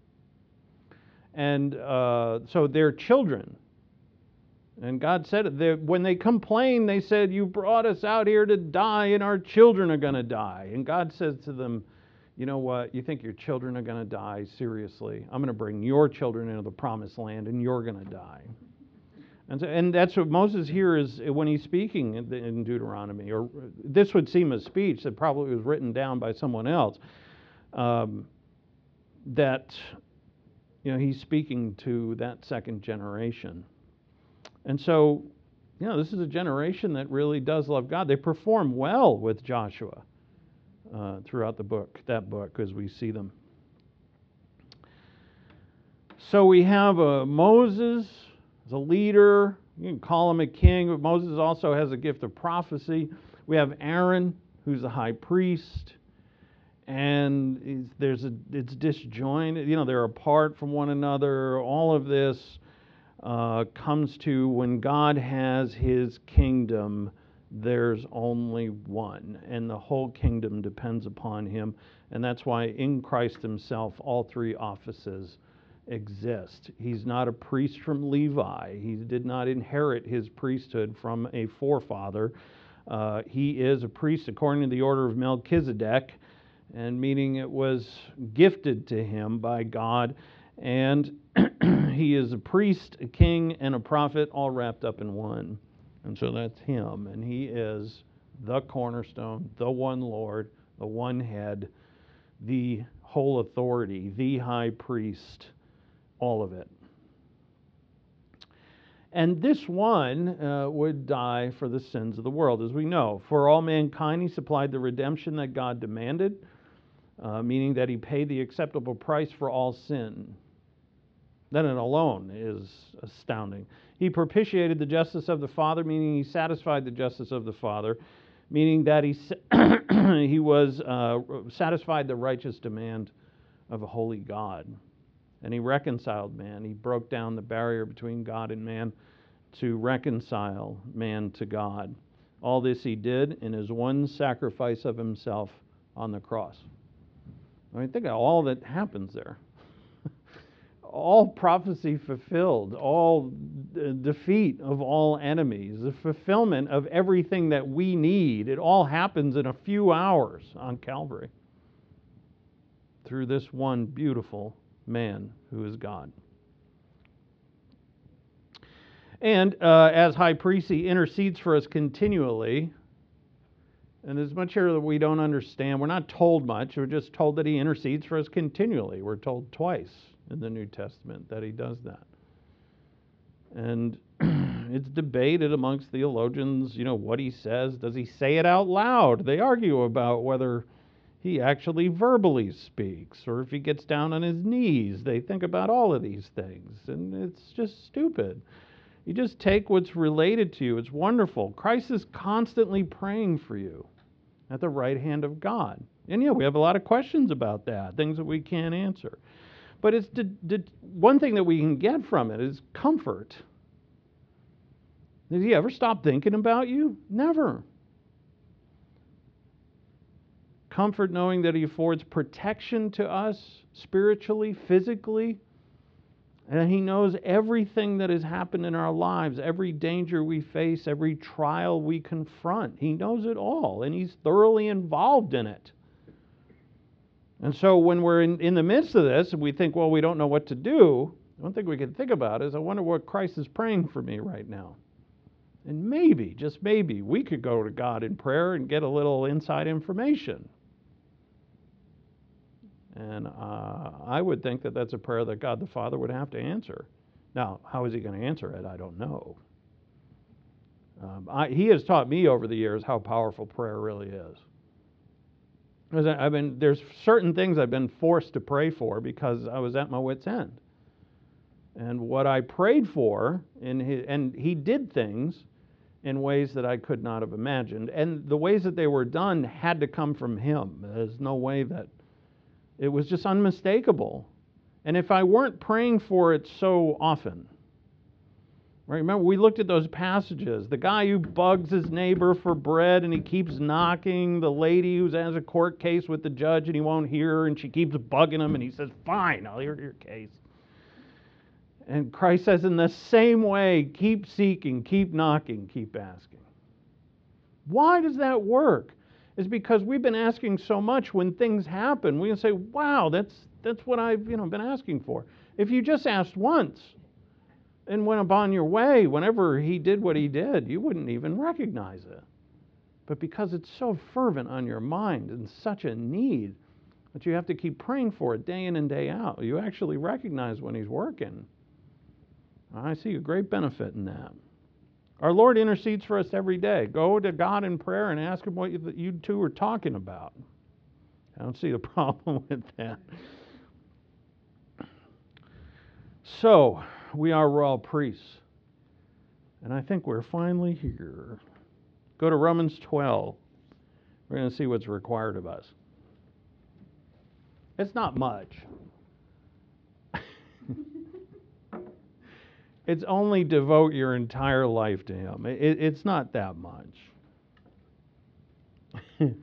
And uh, so they're children. And God said, they, when they complained, they said, you brought us out here to die, and our children are going to die. And God says to them, you know what? You think your children are going to die? Seriously. I'm going to bring your children into the promised land, and you're going to die. And, so, and that's what Moses here is when he's speaking in, in Deuteronomy. Or this would seem a speech that probably was written down by someone else. Um, that, you know, he's speaking to that second generation. And so, you know, this is a generation that really does love God. They perform well with Joshua. Uh, throughout the book, that book, as we see them. So we have uh, Moses as a leader. You can call him a king, but Moses also has a gift of prophecy. We have Aaron, who's the high priest, and there's a it's disjointed. You know, they're apart from one another. All of this uh, comes to when God has His kingdom. There's only one, and the whole kingdom depends upon him. And that's why in Christ himself, all three offices exist. He's not a priest from Levi. He did not inherit his priesthood from a forefather. Uh, he is a priest according to the order of Melchizedek, and meaning it was gifted to him by God. And he is a priest, a king, and a prophet, all wrapped up in one. And so that's him, and he is the cornerstone, the one Lord, the one head, the whole authority, the high priest, all of it. And this one uh, would die for the sins of the world, as we know. For all mankind, he supplied the redemption that God demanded, uh, meaning that he paid the acceptable price for all sin. That alone is astounding. He propitiated the justice of the Father, meaning he satisfied the justice of the Father, meaning that he he was uh, satisfied the righteous demand of a holy God. And he reconciled man. He broke down the barrier between God and man to reconcile man to God. All this he did in his one sacrifice of himself on the cross. I mean, think of all that happens there. All prophecy fulfilled, all defeat of all enemies, the fulfillment of everything that we need. It all happens in a few hours on Calvary through this one beautiful man who is God. And uh, as high priest, he intercedes for us continually. And there's much here that we don't understand. We're not told much. We're just told that he intercedes for us continually. We're told twice in the New Testament that he does that. And it's debated amongst theologians, you know, what he says. Does he say it out loud? They argue about whether he actually verbally speaks or if he gets down on his knees. They think about all of these things, and it's just stupid. You just take what's related to you. It's wonderful. Christ is constantly praying for you at the right hand of God. And yeah, we have a lot of questions about that, things that we can't answer. But it's did, did, one thing that we can get from it is comfort. Did he ever stop thinking about you? Never. Comfort knowing that he affords protection to us spiritually, physically, and he knows everything that has happened in our lives, every danger we face, every trial we confront. He knows it all, and he's thoroughly involved in it. And so when we're in, in the midst of this, and we think, well, we don't know what to do, One thing we can think about is, I wonder what Christ is praying for me right now. And maybe, just maybe, we could go to God in prayer and get a little inside information. And uh, I would think that that's a prayer that God the Father would have to answer. Now, how is he going to answer it? I don't know. Um, I, he has taught me over the years how powerful prayer really is. Because I've been, there's certain things I've been forced to pray for because I was at my wit's end. And what I prayed for, in his, and he did things in ways that I could not have imagined. And the ways that they were done had to come from him. There's no way that, it was just unmistakable. And if I weren't praying for it so often, right? Remember, we looked at those passages. The guy who bugs his neighbor for bread and he keeps knocking. The lady who has a court case with the judge and he won't hear her and she keeps bugging him and he says, fine, I'll hear your case. And Christ says, in the same way, keep seeking, keep knocking, keep asking. Why does that work? It's because we've been asking so much. When things happen, we can say, wow, that's that's what I've you know been asking for. If you just asked once and went upon your way, whenever he did what he did, you wouldn't even recognize it. But because it's so fervent on your mind and such a need that you have to keep praying for it day in and day out, you actually recognize when he's working. I see a great benefit in that. Our Lord intercedes for us every day. Go to God in prayer and ask him what you, you two are talking about. I don't see the problem with that. So, we are royal priests. And I think we're finally here. Go to Romans twelve. We're going to see what's required of us. It's not much. It's only devote your entire life to him. It, it's not that much. You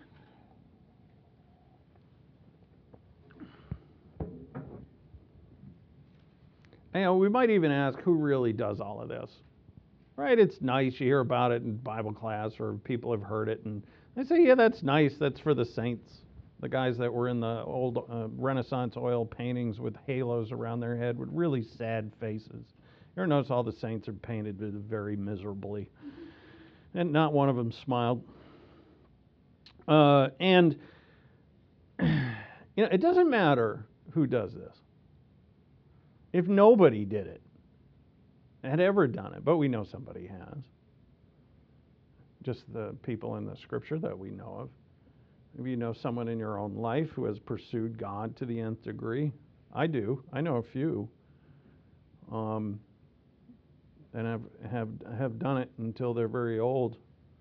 know, we might even ask who really does all of this. Right? It's nice. You hear about it in Bible class or people have heard it. And they say, yeah, that's nice. That's for the saints. The guys that were in the old uh, Renaissance oil paintings with halos around their head with really sad faces. You ever notice all the saints are painted very miserably? And not one of them smiled. Uh, and, you know, it doesn't matter who does this. If nobody did it, had ever done it, but we know somebody has. Just the people in the Scripture that we know of. Maybe you know someone in your own life who has pursued God to the nth degree. I do. I know a few. Um, and have, have, have done it until they're very old.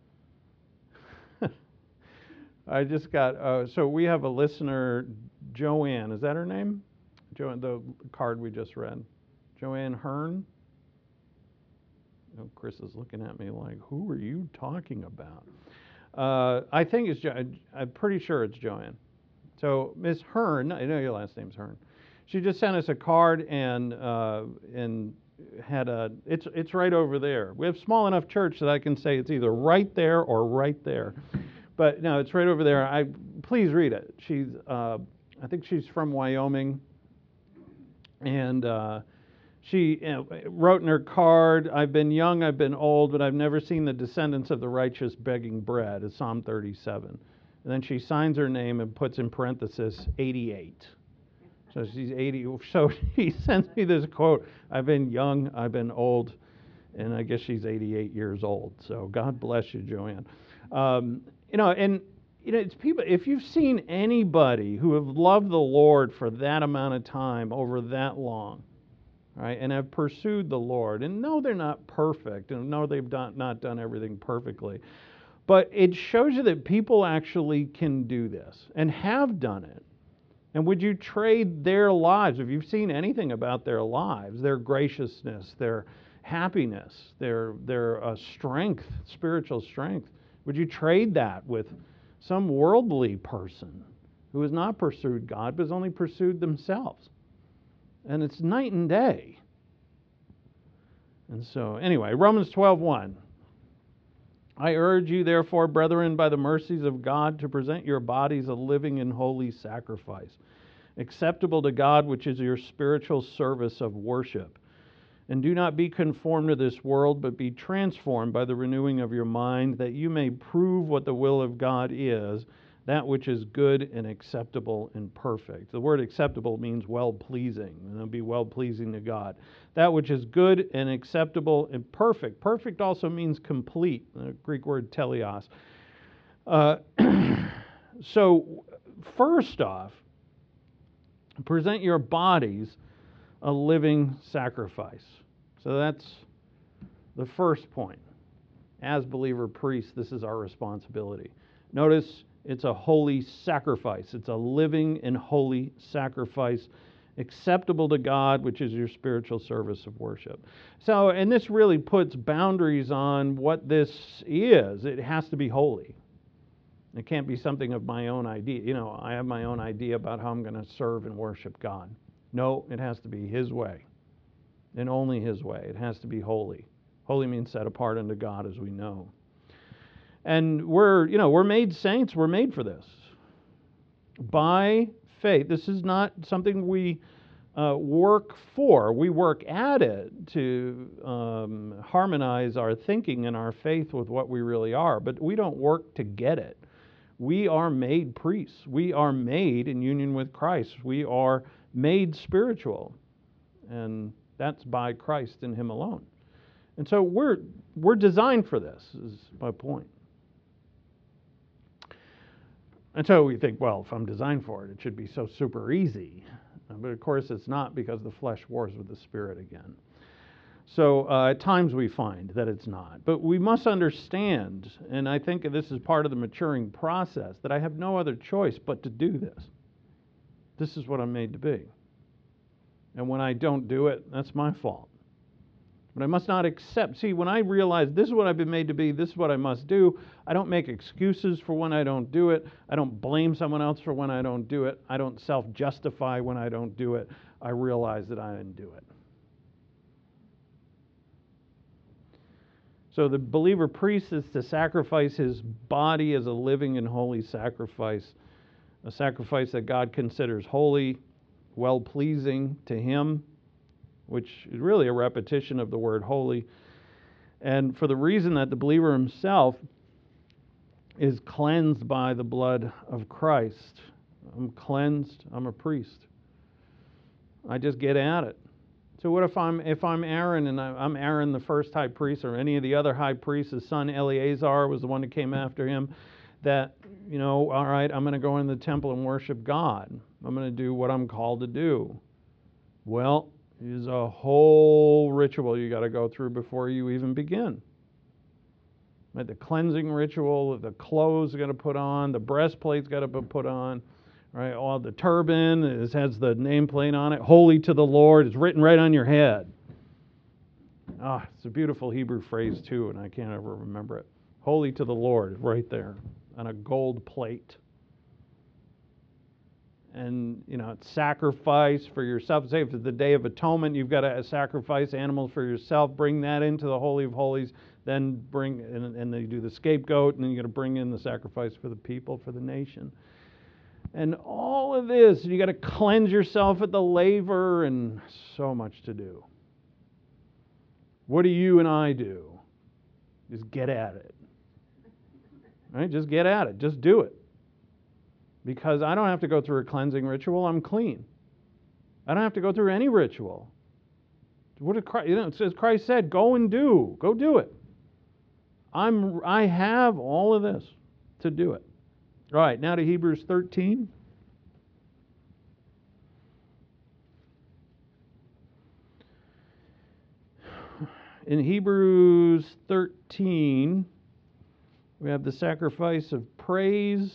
I just got, uh, so we have a listener, Joanne, is that her name? Joanne, the card we just read. Joanne Hearn? Oh, Chris is looking at me like, who are you talking about? Uh, I think it's, jo- I'm pretty sure it's Joanne. So Miss Hearn, I know your last name's Hearn. She just sent us a card and uh, and had a, it's it's right over there. We have small enough church that I can say it's either right there or right there. But no, it's right over there. I please read it. She's, uh, I think she's from Wyoming, and uh, she you know, wrote in her card, "I've been young, I've been old, but I've never seen the descendants of the righteous begging bread." It's Psalm thirty-seven. And then she signs her name and puts in parenthesis eighty-eight. So she's eighty. So she sends me this quote, "I've been young, I've been old," and I guess she's eighty-eight years old. So God bless you, Joanne. Um, you know, and you know, it's people. If you've seen anybody who have loved the Lord for that amount of time over that long, right, and have pursued the Lord, and no, they're not perfect, and no, they've done, not done everything perfectly, but it shows you that people actually can do this and have done it. And would you trade their lives, if you've seen anything about their lives, their graciousness, their happiness, their their uh, strength, spiritual strength, would you trade that with some worldly person who has not pursued God, but has only pursued themselves? And it's night and day. And so, anyway, Romans twelve one. "I urge you, therefore, brethren, by the mercies of God, to present your bodies a living and holy sacrifice." acceptable to God, which is your spiritual service of worship. And do not be conformed to this world, but be transformed by the renewing of your mind, that you may prove what the will of God is, that which is good and acceptable and perfect. The word acceptable means well-pleasing, and it'll be well-pleasing to God. That which is good and acceptable and perfect. Perfect also means complete, the Greek word teleos. Uh, so, first off, present your bodies a living sacrifice. So that's the first point. As believer priests, this is our responsibility. Notice it's a holy sacrifice. It's a living and holy sacrifice acceptable to God, which is your spiritual service of worship. So, and this really puts boundaries on what this is. It has to be holy. It can't be something of my own idea. You know, I have my own idea about how I'm going to serve and worship God. No, it has to be His way, and only His way. It has to be holy. Holy means set apart unto God, as we know. And we're, you know, we're made saints. We're made for this. By faith. This is not something we uh, work for. We work at it to um, harmonize our thinking and our faith with what we really are. But we don't work to get it. We are made priests. We are made in union with Christ. We are made spiritual. And that's by Christ and Him alone. And so we're we're designed for this, is my point. And so we think, well, if I'm designed for it, it should be so super easy. But of course it's not, because the flesh wars with the Spirit again. So uh, at times we find that it's not. But we must understand, and I think this is part of the maturing process, that I have no other choice but to do this. This is what I'm made to be. And when I don't do it, that's my fault. But I must not accept. See, when I realize this is what I've been made to be, this is what I must do, I don't make excuses for when I don't do it. I don't blame someone else for when I don't do it. I don't self-justify when I don't do it. I realize that I didn't do it. So the believer priest is to sacrifice his body as a living and holy sacrifice, a sacrifice that God considers holy, well-pleasing to Him, which is really a repetition of the word holy, and for the reason that the believer himself is cleansed by the blood of Christ. I'm cleansed, I'm a priest. I just get at it. So what if I'm if I'm Aaron, and I'm Aaron, the first high priest, or any of the other high priests? His son Eleazar was the one that came after him. That, you know, all right, I'm going to go in the temple and worship God. I'm going to do what I'm called to do. Well, there's a whole ritual you got to go through before you even begin. Right, the cleansing ritual, the clothes got to put on, the breastplate's got to be put on. Right, all the turban, it has the nameplate on it, holy to the Lord. It's written right on your head. Ah, it's a beautiful Hebrew phrase too, and I can't ever remember it. Holy to the Lord, right there, on a gold plate. And, you know, it's sacrifice for yourself. Say if it's the Day of Atonement, you've got to sacrifice animals for yourself. Bring that into the Holy of Holies. Then bring, and, and then you do the scapegoat, and then you got to bring in the sacrifice for the people, for the nation. And all of this, you got to cleanse yourself at the laver, and so much to do. What do you and I do? Just get at it. Right? Just get at it. Just do it. Because I don't have to go through a cleansing ritual. I'm clean. I don't have to go through any ritual. What did Christ, you know, it says Christ said, go and do. Go do it. I'm, I have all of this to do it. All right, now to Hebrews thirteen. In Hebrews thirteen, we have the sacrifice of praise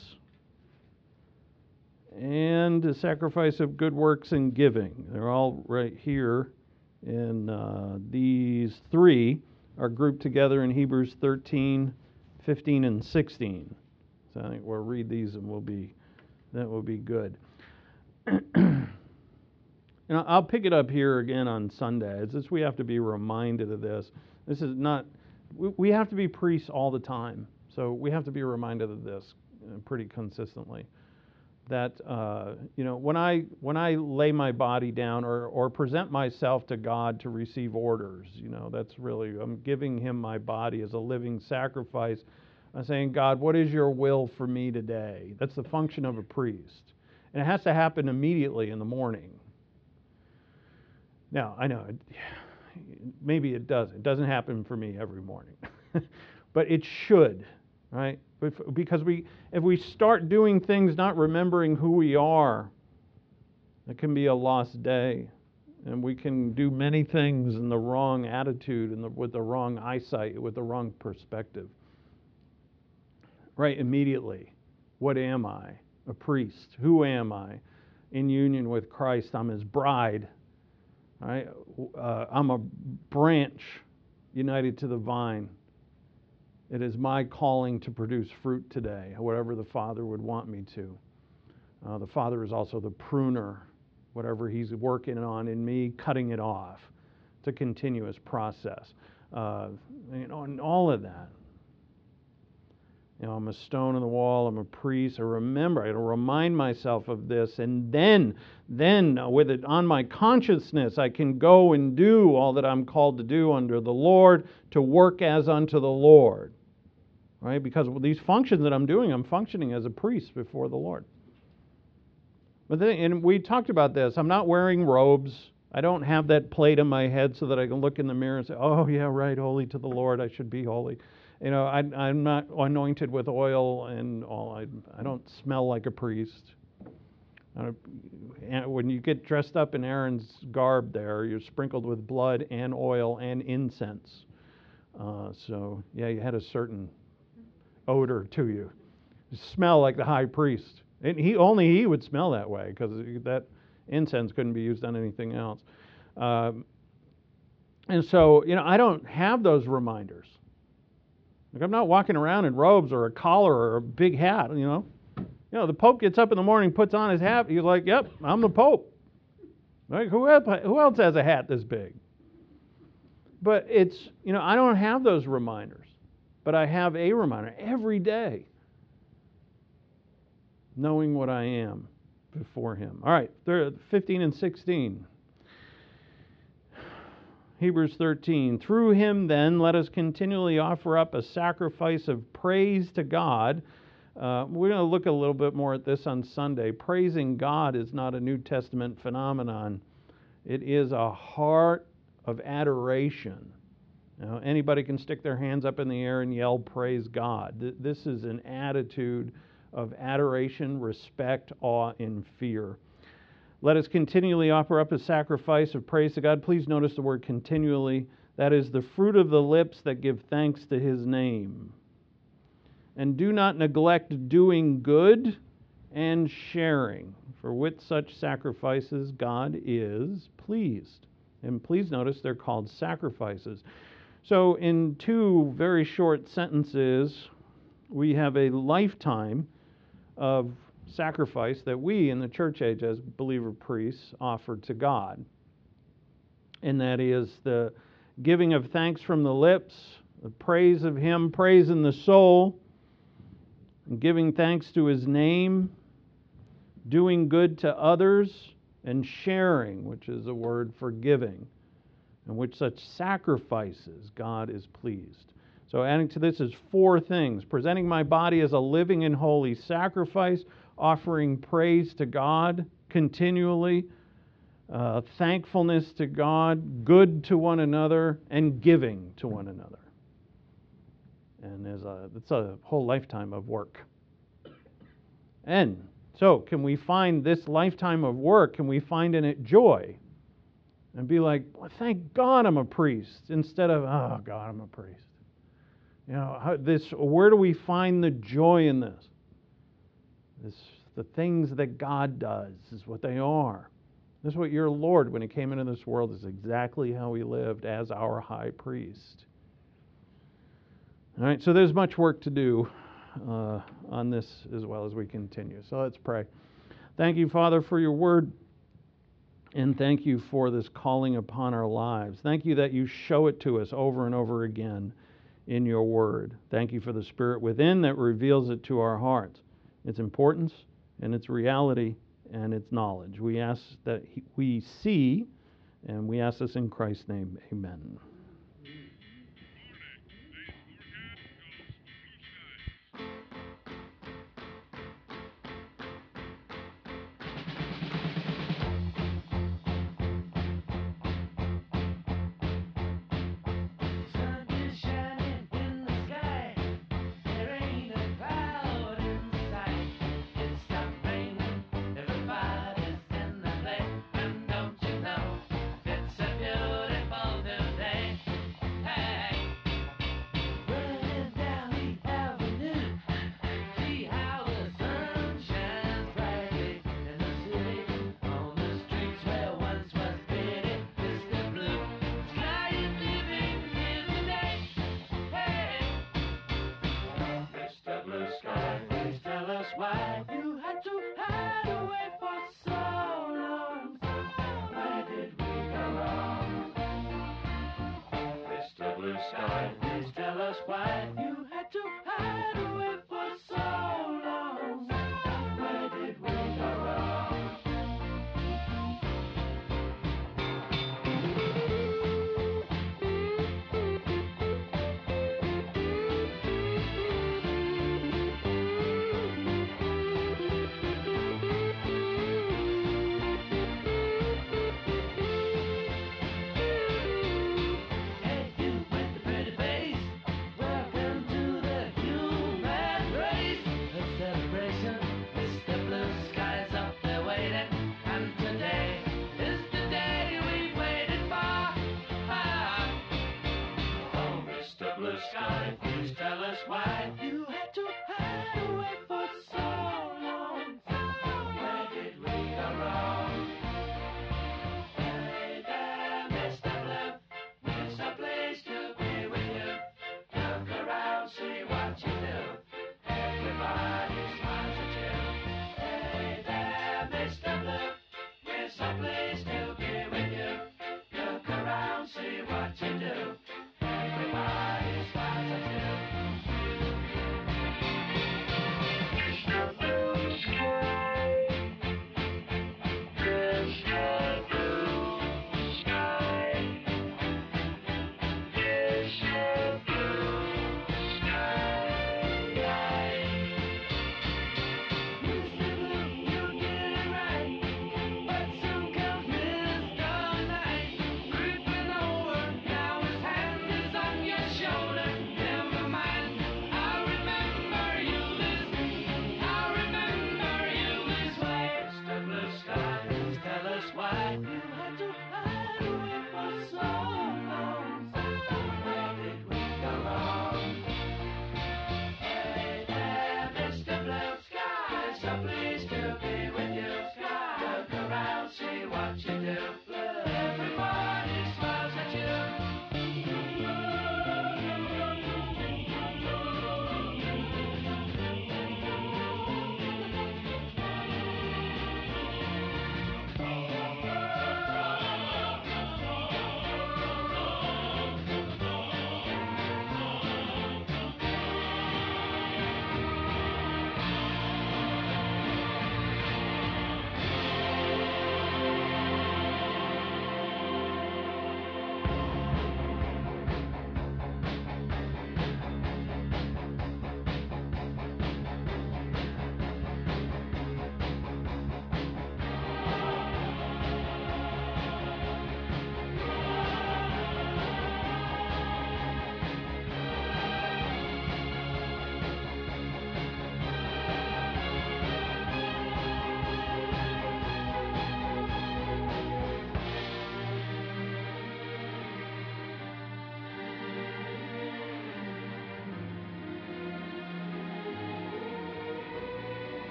and the sacrifice of good works and giving. They're all right here, and uh, these three are grouped together in Hebrews thirteen, fifteen, and sixteen. So I think we'll read these and we'll be, that will be good. You know, I'll pick it up here again on Sunday. It's just we have to be reminded of this. This is not, we, we have to be priests all the time. So we have to be reminded of this pretty consistently. that uh, you know, when I when I lay my body down or or present myself to God to receive orders, you know, that's really, I'm giving Him my body as a living sacrifice. I'm saying, God, what is your will for me today? That's the function of a priest, and it has to happen immediately in the morning. Now, I know it, maybe it doesn't. It doesn't happen for me every morning, but it should. Right? Because we, if we start doing things not remembering who we are, it can be a lost day. And we can do many things in the wrong attitude and the, with the wrong eyesight, with the wrong perspective. Right, immediately. What am I? A priest. Who am I? In union with Christ, I'm His bride. Right? Uh, I'm a branch united to the vine. It is my calling to produce fruit today, whatever the Father would want me to. Uh, the Father is also the pruner. Whatever He's working on in me, cutting it off. It's a continuous process. Uh, you know, and all of that. You know, I'm a stone on the wall. I'm a priest. I remember. I got to remind myself of this, and then, then with it on my consciousness, I can go and do all that I'm called to do under the Lord, to work as unto the Lord. Right? Because with these functions that I'm doing, I'm functioning as a priest before the Lord. But then, and we talked about this. I'm not wearing robes. I don't have that plate on my head so that I can look in the mirror and say, "Oh yeah, right, holy to the Lord. I should be holy." You know, I, I'm not anointed with oil and all. I, I don't smell like a priest. Uh, when you get dressed up in Aaron's garb, there you're sprinkled with blood and oil and incense. Uh, so yeah, you had a certain odor to you. You smell like the high priest. And he only he would smell that way, because that incense couldn't be used on anything else. Um, and so, you know, I don't have those reminders. Like, I'm not walking around in robes or a collar or a big hat, you know. You know, the Pope gets up in the morning, puts on his hat, he's like, "Yep, I'm the Pope." Like, who else, who else has a hat this big? But it's, you know, I don't have those reminders. But I have a reminder every day, knowing what I am before Him. All right, fifteen and sixteen. Hebrews thirteen. Through Him, then, let us continually offer up a sacrifice of praise to God. Uh, we're going to look a little bit more at this on Sunday. Praising God is not a New Testament phenomenon. It is a heart of adoration. You know, anybody can stick their hands up in the air and yell, "Praise God." This is an attitude of adoration, respect, awe, and fear. Let us continually offer up a sacrifice of praise to God. Please notice the word continually. That is the fruit of the lips that give thanks to His name. And do not neglect doing good and sharing, for with such sacrifices God is pleased. And please notice they're called sacrifices. So in two very short sentences, we have a lifetime of sacrifice that we in the church age as believer priests offer to God. And that is the giving of thanks from the lips, the praise of Him, praise in the soul, and giving thanks to His name, doing good to others, and sharing, which is a word for giving, in which such sacrifices God is pleased. So adding to this is four things: presenting my body as a living and holy sacrifice, offering praise to God continually, uh, thankfulness to God, good to one another, and giving to one another. And there's a, it's a whole lifetime of work. And so can we find this lifetime of work, can we find in it joy? And be like, well, thank God I'm a priest, instead of, oh God, I'm a priest. You know, how, this. Where do we find the joy in this? This, the things that God does is what they are. This is what your Lord, when He came into this world, is exactly how He lived as our high priest. All right, so there's much work to do uh, on this as well as we continue. So let's pray. Thank you, Father, for your word. And thank you for this calling upon our lives. Thank you that you show it to us over and over again in your word. Thank you for the Spirit within that reveals it to our hearts. Its importance, and it's reality, and it's knowledge. We ask that he, we see, and we ask this in Christ's name. Amen.